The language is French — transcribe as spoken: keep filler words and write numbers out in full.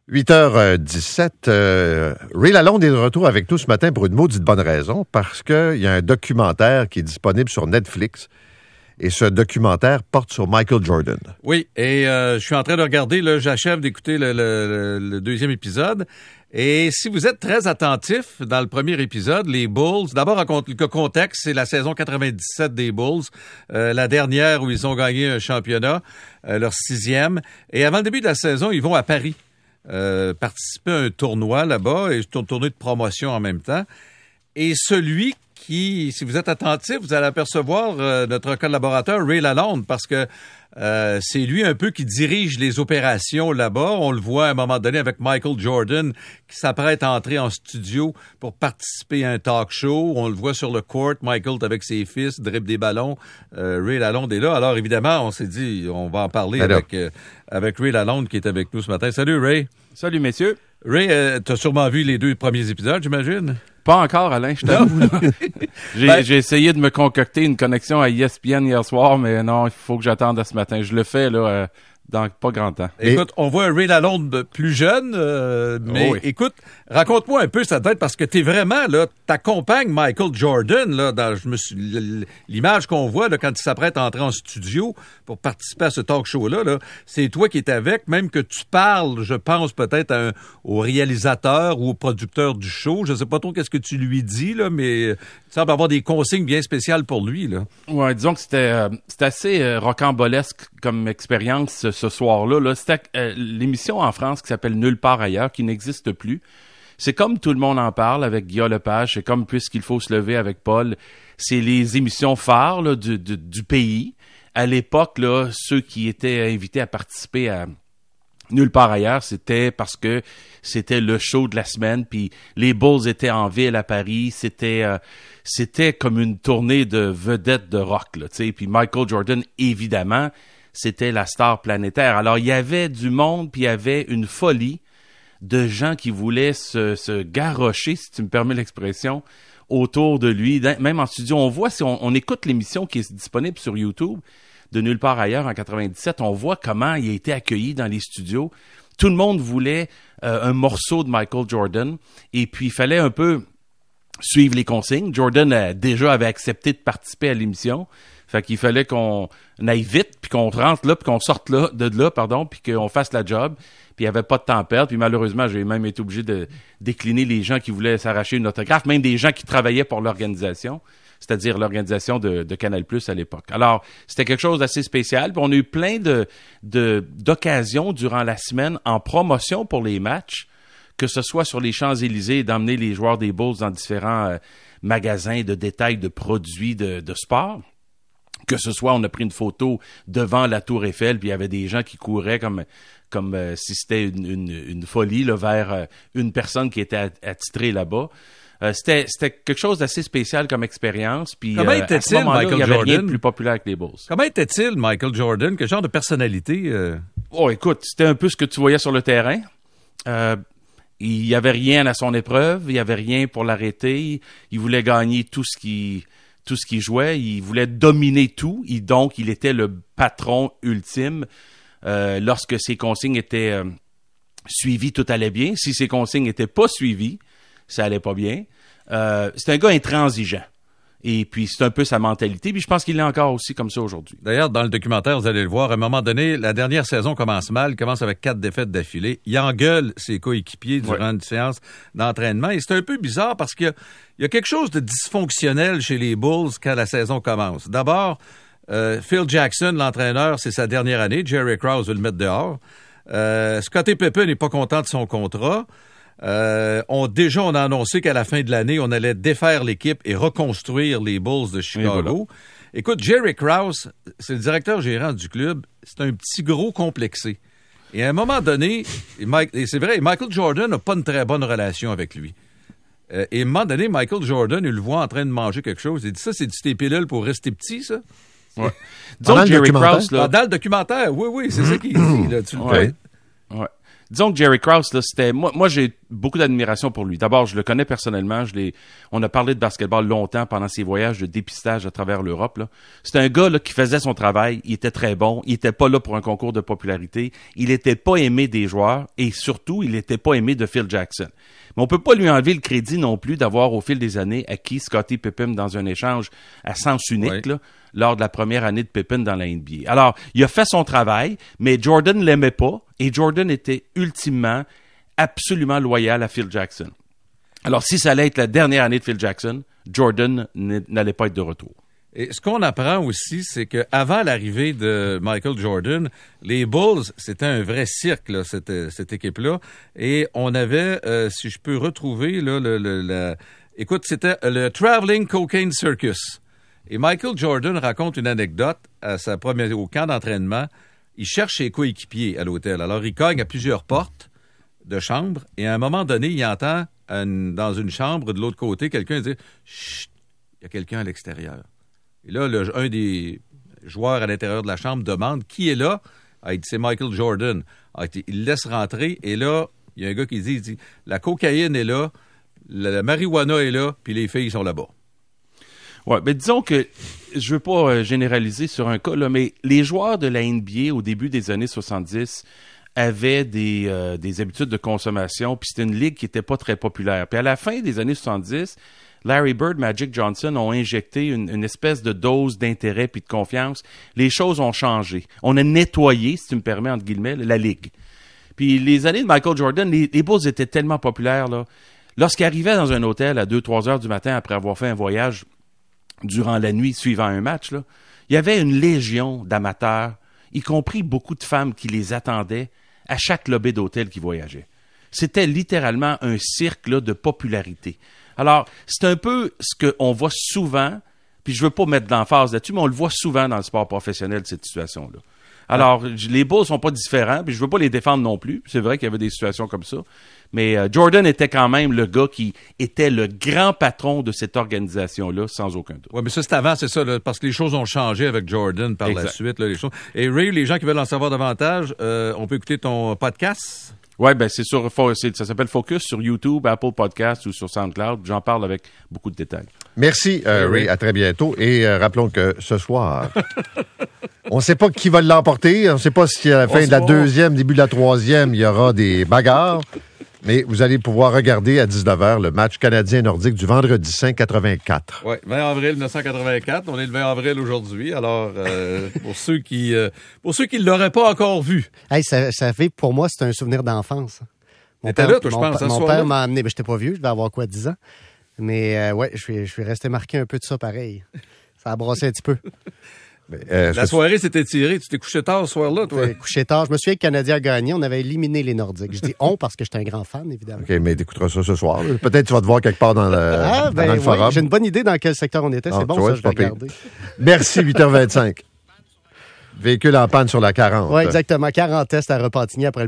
huit heures dix-sept, euh, Ray Lalonde est de retour avec nous ce matin pour une maudite bonne raison, parce qu'il y a un documentaire qui est disponible sur Netflix, et ce documentaire porte sur Michael Jordan. Oui, et euh, je suis en train de regarder, là, j'achève d'écouter le, le, le deuxième épisode, et si vous êtes très attentif, dans le premier épisode, les Bulls, d'abord, le contexte, c'est la saison quatre-vingt-dix-sept des Bulls, euh, la dernière où ils ont gagné un championnat, euh, leur sixième, et avant le début de la saison, ils vont à Paris. Euh, participer à un tournoi là-bas et un tournoi de promotion en même temps. Et celui qui, si vous êtes attentif, vous allez apercevoir euh, notre collaborateur Ray Lalonde, parce que euh, c'est lui un peu qui dirige les opérations là-bas. On le voit à un moment donné avec Michael Jordan qui s'apprête à entrer en studio pour participer à un talk show. On le voit sur le court, Michael avec ses fils, dribble des ballons. Euh, Ray Lalonde est là. Alors évidemment, on s'est dit, on va en parler Alors. avec, euh, avec Ray Lalonde qui est avec nous ce matin. Salut Ray. Salut, messieurs. Ray, euh, t'as sûrement vu les deux premiers épisodes, j'imagine? Pas encore, Alain, je t'avoue. j'ai, Ben- j'ai essayé de me concocter une connexion à E S P N hier soir, mais non, il faut que j'attende à ce matin. Je le fais, là, euh, dans pas grand temps. Et- Écoute, on voit un Ray Lalonde plus jeune, euh, mais Oh oui. écoute, raconte-moi un peu sa tête, parce que t'es vraiment, là, t'accompagnes Michael Jordan, là, dans je me suis, l'image qu'on voit, là, quand il s'apprête à entrer en studio pour participer à ce talk show-là, là, c'est toi qui es avec, même que tu parles, je pense, peut-être à un- au réalisateur ou au producteur du show. Je sais pas trop qu'est-ce que tu lui dis, là, mais tu sembles avoir des consignes bien spéciales pour lui, là. Ouais, disons que c'était, euh, c'était assez euh, rocambolesque comme expérience ce, ce soir-là. Là. C'était euh, l'émission en France qui s'appelle Nulle part ailleurs, qui n'existe plus. C'est comme Tout le monde en parle avec Guillaume Lepage, c'est comme Puisqu'il faut se lever avec Paul. C'est les émissions phares là, du, du, du pays. À l'époque, là, ceux qui étaient invités à participer à Nulle part ailleurs, c'était parce que c'était le show de la semaine, puis les Bulls étaient en ville à Paris, c'était euh, c'était comme une tournée de vedettes de rock, là, tu sais, puis Michael Jordan, évidemment, c'était la star planétaire. Alors, il y avait du monde, puis il y avait une folie de gens qui voulaient se, se garrocher, si tu me permets l'expression, autour de lui, même en studio. On voit, si on, on écoute l'émission qui est disponible sur YouTube, de Nulle part ailleurs en quatre-vingt-dix-sept, on voit comment il a été accueilli dans les studios. Tout le monde voulait euh, un morceau de Michael Jordan, et puis il fallait un peu suivre les consignes. Jordan a, déjà avait accepté de participer à l'émission, fait qu'il fallait qu'on aille vite, puis qu'on rentre là, puis qu'on sorte là, de là, pardon, puis qu'on fasse la job. Puis il n'y avait pas de temps à perdre. Puis malheureusement, j'ai même été obligé de décliner les gens qui voulaient s'arracher une autographe, même des gens qui travaillaient pour l'organisation, c'est-à-dire l'organisation de, de Canal plus à l'époque. Alors, c'était quelque chose d'assez spécial. Puis on a eu plein de, de, d'occasions durant la semaine en promotion pour les matchs, que ce soit sur les Champs-Élysées, d'emmener les joueurs des Bulls dans différents euh, magasins de détail de produits de, de sport. Que ce soit, on a pris une photo devant la Tour Eiffel, puis il y avait des gens qui couraient comme comme euh, si c'était une, une, une folie là, vers euh, une personne qui était attitrée là-bas. Euh, c'était, c'était quelque chose d'assez spécial comme expérience. Puis, Comment euh, était-il, à ce moment-là, Michael il y avait Jordan? rien de plus populaire que les Bulls. Comment était-il, Michael Jordan? Quel genre de personnalité? Euh... Oh, écoute, c'était un peu ce que tu voyais sur le terrain. Euh, il y avait rien à son épreuve, il y avait rien pour l'arrêter. Il voulait gagner tout ce qui tout ce qu'il jouait. Il voulait dominer tout. Il, donc, il était le patron ultime. Euh, lorsque ses consignes étaient euh, suivies, tout allait bien. Si ses consignes n'étaient pas suivies, ça allait pas bien. Euh, c'est un gars intransigeant. Et puis, c'est un peu sa mentalité. Puis, je pense qu'il est encore aussi comme ça aujourd'hui. D'ailleurs, dans le documentaire, vous allez le voir, à un moment donné, la dernière saison commence mal, commence avec quatre défaites d'affilée. Il engueule ses coéquipiers durant Ouais. une séance d'entraînement. Et c'est un peu bizarre parce qu'il y a, il y a quelque chose de dysfonctionnel chez les Bulls quand la saison commence. D'abord, euh, Phil Jackson, l'entraîneur, c'est sa dernière année. Jerry Krause veut le mettre dehors. Euh, Scottie Pippen n'est pas content de son contrat. Euh, on, déjà, on a annoncé qu'à la fin de l'année, on allait défaire l'équipe et reconstruire les Bulls de Chicago. Voilà. Écoute, Jerry Krause, c'est le directeur gérant du club, c'est un petit gros complexé. Et à un moment donné, et, Mike, et c'est vrai, Michael Jordan n'a pas une très bonne relation avec lui. Euh, et à un moment donné, Michael Jordan, il le voit en train de manger quelque chose. Il dit, ça, c'est du tes pilules pour rester petit, ça? Ouais. Pendant Disons le Jerry documentaire? Krause, là, Dans le documentaire, oui, oui, c'est ça qu'il dit. Là, tu le Ouais. fais. Ouais. disons que Jerry Krause, là, c'était, moi, moi, j'ai beaucoup d'admiration pour lui. D'abord, je le connais personnellement. Je l'ai, on a parlé de basketball longtemps pendant ses voyages de dépistage à travers l'Europe, là. C'est un gars, là, qui faisait son travail. Il était très bon. Il était pas là pour un concours de popularité. Il était pas aimé des joueurs et surtout, il était pas aimé de Phil Jackson. Mais on peut pas lui enlever le crédit non plus d'avoir, au fil des années, acquis Scottie Pippen dans un échange à sens unique, oui. là, lors de la première année de Pippen dans la N B A. Alors, il a fait son travail, mais Jordan l'aimait pas, et Jordan était ultimement, absolument loyal à Phil Jackson. Alors, si ça allait être la dernière année de Phil Jackson, Jordan n'allait pas être de retour. Et ce qu'on apprend aussi, c'est qu'avant l'arrivée de Michael Jordan, les Bulls, c'était un vrai cirque, là, cette, cette équipe-là. Et on avait, euh, si je peux retrouver, là, le, le, la... écoute, c'était le Traveling Cocaine Circus. Et Michael Jordan raconte une anecdote à sa première, au camp d'entraînement. Il cherche ses coéquipiers à l'hôtel. Alors, il cogne à plusieurs portes de chambres. Et à un moment donné, il entend une, dans une chambre de l'autre côté quelqu'un dire « Chut, il y a quelqu'un à l'extérieur. » Et là, le, un des joueurs à l'intérieur de la chambre demande qui est là. Ah, il dit, c'est Michael Jordan. Ah, il le laisse rentrer et là, il y a un gars qui dit, il dit la cocaïne est là, la, la marijuana est là, puis les filles sont là-bas. Ouais, mais disons que je veux pas euh, généraliser sur un cas, là, mais les joueurs de la N B A au début des années soixante-dix avaient des, euh, des habitudes de consommation, puis c'était une ligue qui était pas très populaire. Puis à la fin des années soixante-dix, Larry Bird, Magic Johnson ont injecté une, une espèce de dose d'intérêt puis de confiance. Les choses ont changé. On a nettoyé, si tu me permets, entre guillemets, la ligue. Puis les années de Michael Jordan, les, les Bulls étaient tellement populaires, là. Lorsqu'ils arrivaient dans un hôtel à deux trois heures du matin après avoir fait un voyage durant la nuit suivant un match, là, il y avait une légion d'amateurs, y compris beaucoup de femmes qui les attendaient à chaque lobby d'hôtel qui voyageait. C'était littéralement un cirque là, de popularité. Alors, c'est un peu ce qu'on voit souvent, puis je veux pas mettre d'emphase là-dessus, mais on le voit souvent dans le sport professionnel, cette situation-là. Alors, ah. les Bulls sont pas différents, puis je veux pas les défendre non plus. C'est vrai qu'il y avait des situations comme ça. Mais euh, Jordan était quand même le gars qui était le grand patron de cette organisation-là, sans aucun doute. Oui, mais ça, c'est avant, c'est ça, là, parce que les choses ont changé avec Jordan par exact. La suite. Là, les choses. Et Ray, les gens qui veulent en savoir davantage, euh, on peut écouter ton podcast? Oui, ben c'est sur, c'est, ça s'appelle Focus sur YouTube, Apple Podcast ou sur SoundCloud. J'en parle avec beaucoup de détails. Merci, euh, Ray. À très bientôt. Et euh, rappelons que ce soir, on ne sait pas qui va l'emporter. On ne sait pas si à la fin de la deuxième, début de la troisième, il y aura des bagarres. Mais vous allez pouvoir regarder à dix-neuf heures le match canadien-nordique du vendredi cinq quatre-vingt-quatre. Oui, vingt avril dix-neuf cent quatre-vingt-quatre. On est le vingt avril aujourd'hui. Alors, euh, pour ceux qui euh, pour ceux qui ne l'auraient pas encore vu. Hey, ça, ça fait, pour moi, c'est un souvenir d'enfance. Mon père, là, toi, je mon, pense, mon père m'a amené. Ben, j'étais pas vieux, je devais avoir quoi, dix ans. Mais euh, ouais, je suis, je suis resté marqué un peu de ça pareil. Ça a brassé un petit peu. Euh, la soirée s'est étirée. Tu t'es couché tard ce soir-là, toi? J'étais couché tard. Je me souviens que le Canadien a gagné. On avait éliminé les Nordiques. Je dis on parce que j'étais un grand fan, évidemment. OK, mais t'écouteras ça ce soir. Là. Peut-être tu vas te voir quelque part dans le, ah, ben, dans le oui, forum. J'ai une bonne idée dans quel secteur on était. C'est ah, bon, vois, ça, je vais regarder. Merci, huit heures vingt-cinq. Véhicule en panne sur la quarante. Oui, exactement. quarante tests à Repentigny après le